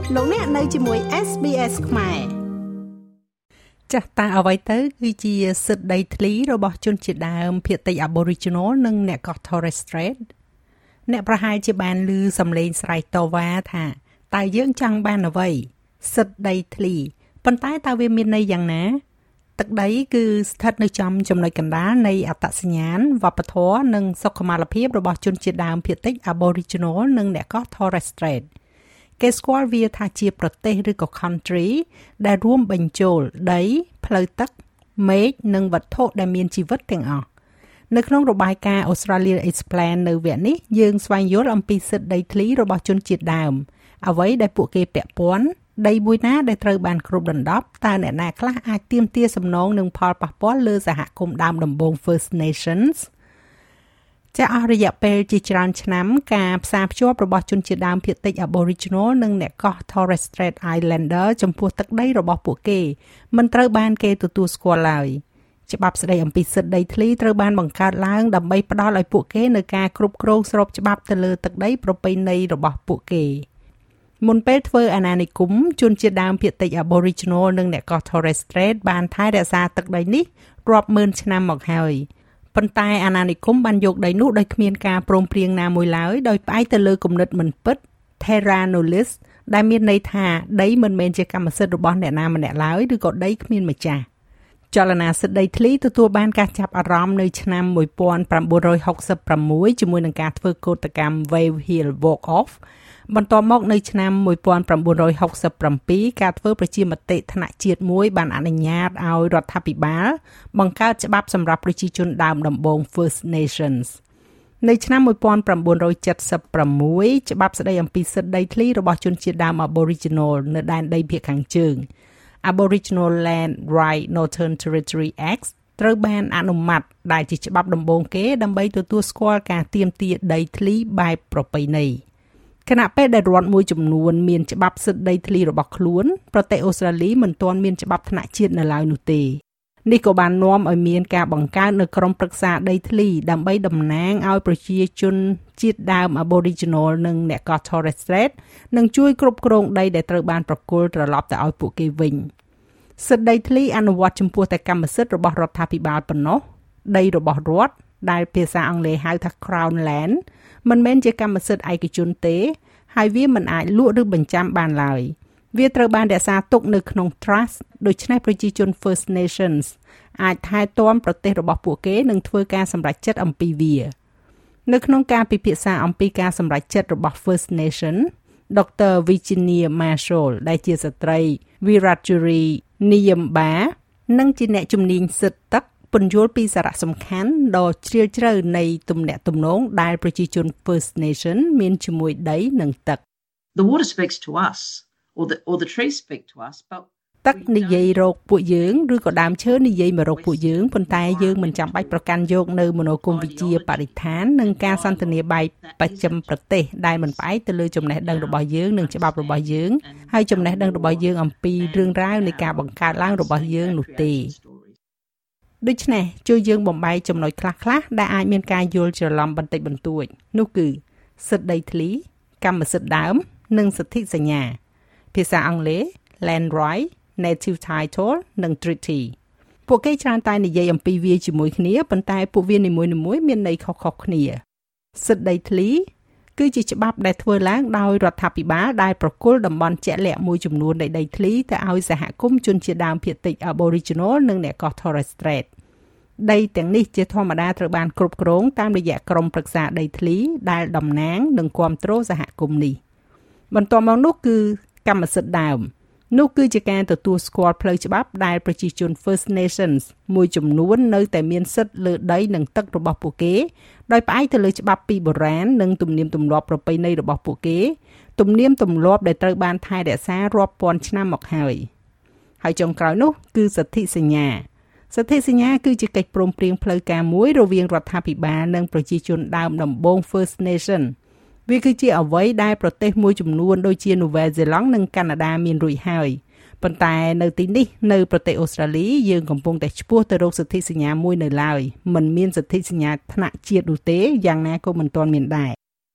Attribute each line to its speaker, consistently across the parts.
Speaker 1: លោកអ្នកនៅជាមួយ SBS ខ្មែរចាស់តាអ្វីទៅគឺជាសិទ្ធិដីធ្លីរបស់ជនជាតិដើមភាគតិច Aboriginal និងអ្នកកោះ Torres Strait អ្នកប្រហែលជាបានឮសំឡេងស្រែកតវ៉ាថាតើយើងចង់បានអ្វីសិទ្ធិដីធ្លីប៉ុន្តែតើវាមានន័យយ៉ាងណាទឹកដីគឺស្ថិតនៅចំចំណុចកណ្ដាលនៃអត្តសញ្ញាណវប្បធម៌និងសុខុមាលភាពរបស់ជនជាតិដើមភាគតិច Aboriginal និងអ្នកកោះ Torres Strait គេស្គាល់វាថាជាប្រទេសឬក៏ country ដែលរួមបញ្ចូលដីផ្លូវទឹកមេឃនិងវត្ថុដែលមានជីវិតទាំងអស់នៅក្នុងរបាយការណ៍ Australia Explain នៅវគ្គនេះយើងស្វែងយល់អំពីសិទ្ធិដីធ្លីរបស់ជនជាតិដើមអ្វីដែលពួកគេពាក់ព័ន្ធដីមួយណាដែលត្រូវបានគ្របដណ្ដប់តើអ្នកណាខ្លះអាចទាមទារសំណងនឹងផលប៉ះពាល់លើសហគមន៍ដើមដំបូង First Nations ចាអស់រយៈពេលជាច្រើនឆ្នាំការផ្សារភ្ជាប់របស់ជនជាតិដើមភាគតិច Aboriginal និងអ្នកកោះ Torres Strait Islander ចំពោះទឹកដីរបស់ពួកគេមិនត្រូវបានគេទទួលស្គាល់ឡើយច្បាប់ស្តីអំពីសិទ្ធិដីធ្លីត្រូវបានបង្កើតឡើងដើម្បីផ្ដល់ឲ្យពួកគេនូវការគ្រប់គ្រងស្របច្បាប់ទៅលើទឹកដីប្រពៃណីរបស់ពួកគេមុនពេលធ្វើអាណានិគមជនជាតិដើមភាគតិច Aboriginal និងអ្នកកោះ Torres Strait បានថែរក្សាទឹកដីនេះរាប់ម៉ឺនឆ្នាំមកហើយប៉ុន្តែអាណានិគមបានយកដីនោះដោយគ្មានការព្រមព្រៀងណាមួយឡើយដោយផ្អែកទៅលើគំនិតមិនពិត Terra Nullius ដែលមានន័យថាដីមិនមែនជាកម្មសិទ្ធិរបស់អ្នកណាម្នាក់ឡើយឬក៏ដីគ្មានម្ចាស់ចលនាសិទ្ធិដីធ្លីទទួលបានការចាប់អារម្មណ៍នៅឆ្នាំ1966ជាមួយនឹងការធ្វើកោតកម្ម Wave Hill Walk Off បន្ទាប់មកនៅឆ្នាំ1967ការធ្វើប្រជាមតិថ្នាក់ជាតិមួយបានអនុញ្ញាតឲ្យរដ្ឋាភិបាលបង្កើតច្បាប់សម្រាប់ប្រជាជនដើមដំបូង First Nations នៅឆ្នាំ1976ច្បាប់ស្តីអំពីសិទ្ធិដីធ្លីរបស់ជនជាតិដើម Aboriginal នៅដែនដីភាគខាងជើង Aboriginal Land Right Northern Territory Act ត្រូវបានអនុម័តដែលជាច្បាប់ដំបូងគេដើម្បីទទួលស្គាល់ការទាមទារដីធ្លីបែបប្រពៃណីខណៈពេលដែលរដ្ឋមួយចំនួនមានច្បាប់សិទ្ធិដីធ្លីរបស់ខ្លួនប្រទេសអូស្ត្រាលីមិនទាន់មានច្បាប់ថ្នាក់ជាតិនៅឡើយនោះទេនេះក៏បាននាំឲ្យមានការបង្កើតនៅក្រុមប្រឹក្សាដីធ្លីដើម្បីតំណាងឲ្យប្រជាជនជាតិដើម Aboriginal និងអ្នកកោះ Torres Strait និងជួយគ្រប់គ្រងដីដែលត្រូវបានប្រគល់ត្រឡប់ទៅឲ្យពួកគេវិញសិទ្ធិដីធ្លីអនុវត្តចំពោះតែកម្មសិទ្ធិរបស់រដ្ឋាភិបាលប៉ុណ្ណោះដីរបស់រដ្ឋដែលភាសាអង់គ្លេសហៅថា Crown Land មិនមែនជាកម្មសិទ្ធិឯកជនទេហើយវាមិនអាចលក់ឬបញ្ចាំបានឡើយវាត្រូវបានរក្សាទុកនៅក្នុង Trust ដូច្នេះប្រជាជន First Nations អាចថែទាំប្រទេសរបស់ពួកគេនិងធ្វើការសម្រេចចិត្តអំពីវានៅក្នុងការពិភាក្សាអំពីការសម្រេចចិត្តរបស់ First Nation Dr. Virginia Marshall ដែលជាស្ត្រី Wiradjuri Niyamba និងជាអ្នកជំនាញសិទ្ធិទឹកពន្យល់ពីសារៈសំខាន់ដ៏ជ្រាលជ្រៅនៃទំនាក់ទំនងដែលប្រជាជន First Nation មានជាមួយដីនិងទឹក
Speaker 2: The water speaks to us or the trees speak to us but
Speaker 1: ទឹកនិយាយរកពួកយើងឬក៏ដើមឈើនិយាយមករកពួកយើងប៉ុន្តែយើងមិនចាំបាច់ប្រកាន់យកនៅមនោគមវិជ្ជាបរិស្ថាននិងការសន្ទនាបែបបច្ចឹមប្រទេសដែលមិនផ្អែកទៅលើចំណេះដឹងរបស់យើងនិងច្បាប់របស់យើងហើយចំណេះដឹងរបស់យើងអំពីរឿងរ៉ាវនៃការបង្កើតឡើងរបស់យើងនោះទេដូច្នេះជួយយើងបំបែកចំណុចខ្លះៗដែលអាចមានការយល់ច្រឡំបន្តិចបន្តួចនោះគឺសិទ្ធិដីធ្លីកម្មសិទ្ធិដើមនិងសិទ្ធិសញ្ញាភាសាអង់គ្លេស Land Right Native Title និង Treaty ពួកគេច្រើនតែនិយាយអំពីវាជាមួយគ្នាប៉ុន្តែពួកវានីមួយៗមានន័យខុសៗគ្នាសិទ្ធិដីធ្លីគឺជាច្បាប់ដែលធ្វើឡើងដោយរដ្ឋាភិបាលដែលប្រគល់តំបន់ជាក់លាក់មួយចំនួននៃដីធ្លីទៅឲ្យសហគមន៍ជនជាតិដើមភាគតិច Aboriginal និងអ្នកកោះ Torres Strait ដីទាំងនេះជាធម្មតាត្រូវបានគ្រប់គ្រងតាមរយៈក្រុមប្រឹក្សាដីធ្លីដែលតំណាងនិងគាំទ្រសហគមន៍នេះបន្ទាប់មកនោះគឺកម្មសិទ្ធិដើមនោះគឺជាការទទួលស្គាល់ផ្លូវច្បាប់ដែលប្រជាជន First Nations មួយចំនួននៅតែមានសិទ្ធិលើដីនិងទឹករបស់ពួកគេដោយផ្អែកទៅលើច្បាប់ពីបុរាណនិងទំនៀមទម្លាប់ប្រពៃណីរបស់ពួកគេទំនៀមទម្លាប់ដែលត្រូវបានថែរក្សារាប់ពាន់ឆ្នាំមកហើយចុងក្រោយនោះគឺសិទ្ធិសញ្ញាគឺជាកិច្ចព្រមព្រៀងផ្លូវការមួយរវាងរដ្ឋាភិបាលនិងប្រជាជនដើមដំបូង First Nation វាគឺជាអ្វីដែលប្រទេសមួយចំនួនដូចជានូវែលសេឡង់និងកាណាដាមានរួចហើយប៉ុន្តែនៅទីនេះនៅប្រទេសអូស្ត្រាលីយើងកំពុងតែឆ្ពោះទៅរកសិទ្ធិសញ្ញាមួយនៅឡើយមិនមានសិទ្ធិសញ្ញាថ្នាក់ជាតិនោះទេយ៉ាងណាក៏មិនទាន់មានដែរ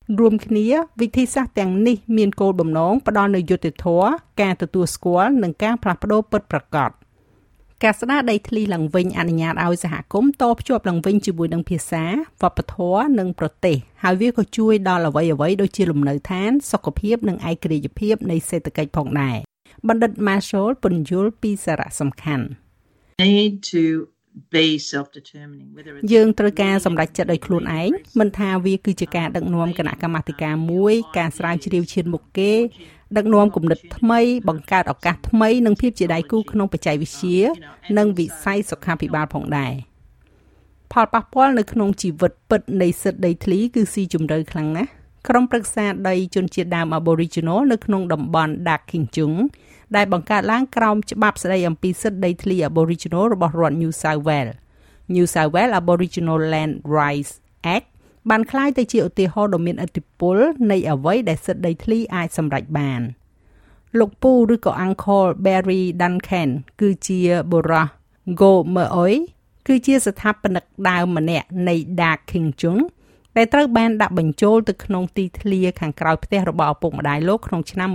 Speaker 1: រួមគ្នាវិធីសាស្ត្រទាំងនេះមានគោលបំណងផ្ដល់នូវយុត្តិធម៌ការទទួលស្គាល់និងការផ្លាស់ប្ដូរពិតប្រាកដការស្ដារដីធ្លីឡើងវិញអនុញ្ញាតឲ្យសហគមន៍តភ្ជាប់ឡើងវិញជាមួយនឹងភាសាវប្បធម៌និងប្រទេសហើយវាក៏ជួយដល់អ្វីៗដូចជាលំនៅឋានសុខភាពនិងឯករាជ្យភាពនៃសេដ្ឋកិច្ចផងដែរបណ្ឌិត Marshall ពន្យល់ពីសារៈសំខាន់
Speaker 2: need to be self-determining whether it's
Speaker 1: យើងត្រូវការសម្រេចចិត្តដោយខ្លួនឯងមិនថាវាគឺជាការដឹកនាំគណៈកម្មាធិការមួយការស្រាវជ្រាវឈានមុខគេដឹកនាំគំនិតថ្មីបង្កើតឱកាសថ្មីនិងភាពជាដៃគូក្នុងបច្ចេកវិទ្យានិងវិស័យសុខាភិបាលផងដែរផលប៉ះពាល់នៅក្នុងជីវិតពិតនៃសិទ្ធិដីធ្លីគឺស៊ីជម្រៅខ្លាំងណាស់ក្រុមប្រឹក្សាដីជនជាតិដើម Aboriginal នៅក្នុងតំបន់ Dark Kinjung ដែលបង្កើតឡើងក្រោមច្បាប់ស្តីអំពីសិទ្ធិដីធ្លី Aboriginal របស់រដ្ឋ New South Wales Aboriginal Land Rights Act បានក្លាយទៅជាឧទាហរណ៍ដ៏មានឥទ្ធិពលនៃអ្វីដែលសិទ្ធិដីធ្លីអាចសម្រេចបានលោកពូឬក៏ Uncle Barry Duncan គឺជាបុរស Go Meoi គឺជាស្ថាបនិកដើមម្នាក់នៃ Dark Kinjung ដែលត្រូវបានដាក់បញ្ចូលទៅក្នុងទីធ្លាខាងក្រោយផ្ទះរបស់ឪពុកម្ដាយលោកក្នុងឆ្នាំ1983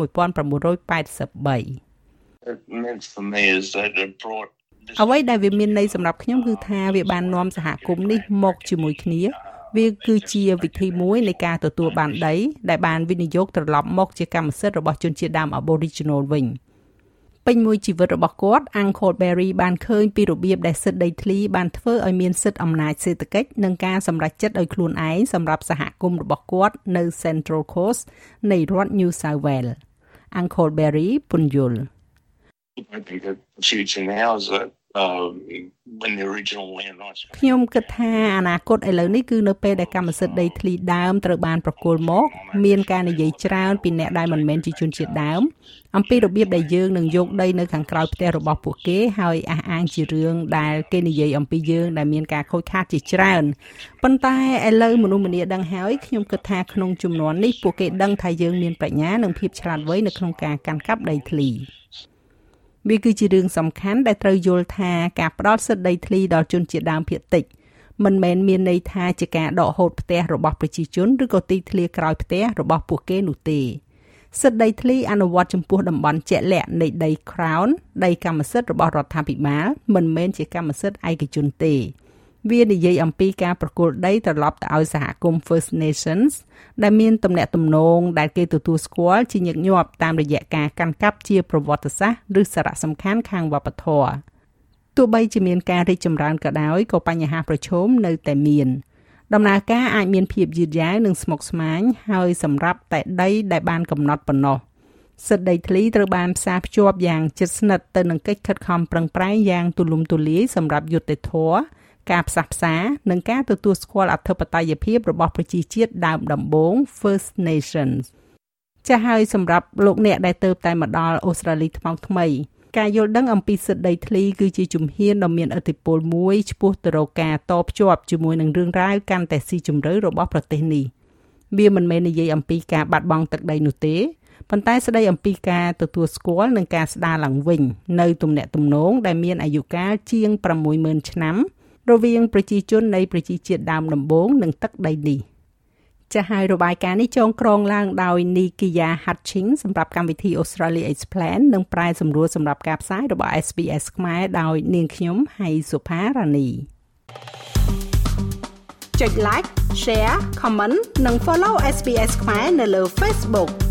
Speaker 1: អ្វីដែលវាមានន័យសម្រាប់ខ្ញុំគឺថាវាបាននាំសហគមន៍នេះមកជាមួយគ្នាវាគឺជាវិធីមួយនៃការទទួលបានដីដែលបានវិនិយោគត្រឡប់មកជាកម្មសិទ្ធិរបស់ជនជាតិដើម Aboriginal វិញពេញមួយជីវិតរបស់គាត់ Uncle Barry បានឃើញពីរបៀបដែលសិទ្ធិដីធ្លីបានធ្វើឲ្យមានសិទ្ធិអំណាចសេដ្ឋកិច្ចនិងការសម្រេចចិត្តដោយខ្លួនឯងសម្រាប់សហគមន៍របស់គាត់នៅ Central Coast នៃរដ្ឋ New South Wales Uncle Barry ពន្យល់
Speaker 3: I think the future now is that when the original land rights
Speaker 1: ខ្ញុំគិតថាអនាគតឥឡូវនេះគឺនៅពេលដែលកម្មសិទ្ធិដីធ្លីដើមត្រូវបានប្រគល់មកមានការនិយាយច្រើនពីអ្នកដែលមិនមែនជាជនជាតិដើមអំពីរបៀបដែលយើងនឹងយកដីនៅខាងក្រោយផ្ទះរបស់ពួកគេហើយអះអាងជារឿងដែលគេនិយាយអំពីយើងដែលមានការខូចខាតជាច្រើនប៉ុន្តែឥឡូវមនុស្សម្នាដឹងហើយខ្ញុំគិតថាក្នុងជំនាន់នេះពួកគេដឹងថាយើងមានប្រាជ្ញានិងភាពឆ្លាតវៃនៅក្នុងការកាន់កាប់ដីធ្លីវាគឺជារឿងសំខាន់ដែលត្រូវយល់ថាការផ្ដល់សិទ្ធិដីធ្លីដល់ជនជាតិដើមភាគតិចមិនមែនមានន័យថាជាការដកហូតផ្ទះរបស់ប្រជាជនឬក៏ទីធ្លាក្រោយផ្ទះរបស់ពួកគេនោះទេសិទ្ធិដីធ្លីអនុវត្តចំពោះតំបន់ជាក់លាក់នៃដី Crown ដីកម្មសិទ្ធិរបស់រដ្ឋាភិបាលមិនមែនជាកម្មសិទ្ធិឯកជនទេវានិយាយអំពីការប្រគល់ដីត្រឡប់ទៅឲ្យសហគមន៍ First Nations ដែលមានទំនាក់ទំនងដែលគេទទួលស្គាល់ជាញឹកញាប់តាមរយៈការកាន់កាប់ជាប្រវត្តិសាស្ត្រឬសារៈសំខាន់ខាងវប្បធម៌ទោះបីជាមានការរីកចម្រើនក៏ដោយក៏បញ្ហាប្រឈមនៅតែមានដំណើរការអាចមានភាពយឺតយ៉ាវនិងស្មុគស្មាញហើយសម្រាប់តែដីដែលបានកំណត់ប៉ុណ្ណោះសិទ្ធិដីធ្លីត្រូវបានផ្សារភ្ជាប់យ៉ាងជិតស្និទ្ធទៅនឹងកិច្ចខិតខំប្រឹងប្រែងយ៉ាងទូលំទូលាយសម្រាប់យុត្តិធម៌ការផ្សះផ្សានិងការទទួលស្គាល់អធិបតេយ្យភាពរបស់ប្រជាជាតិដើមដំបូង First Nations ចាស់ហើយសម្រាប់លោកអ្នកដែលទៅតែមកដល់អូស្ត្រាលីថ្មីការយល់ដឹងអំពីសិទ្ធិដីធ្លីគឺជាជំហានដ៏មានឥទ្ធិពលមួយឆ្ពោះទៅរកការតភ្ជាប់ជាមួយនឹងរឿងរ៉ាវកាន់តែស៊ីជម្រៅរបស់ប្រទេសនេះវាមិនមែននិយាយអំពីការបាត់បង់ទឹកដីនោះទេប៉ុន្តែស្ដីអំពីការទទួលស្គាល់និងការស្ដារឡើងវិញនៅទំនាក់ទំនងដែលមានអាយុកាលជាង 60,000 ឆ្នាំរវាងប្រជាជននៃប្រជាជាតិដើមដំបូងនិងទឹកដីនេះចាស់ហើយរបាយការណ៍នេះចងក្រងឡើងដោយ Nikia Hutchings សម្រាប់កម្មវិធី Australia Explain និងប្រែសម្រួលសម្រាប់ការផ្សាយរបស់ SBS ខ្មែរដោយនាងខ្ញុំហៃសុផារ៉ានីចុច like share comment និង follow SBS ខ្មែរនៅលើ Facebook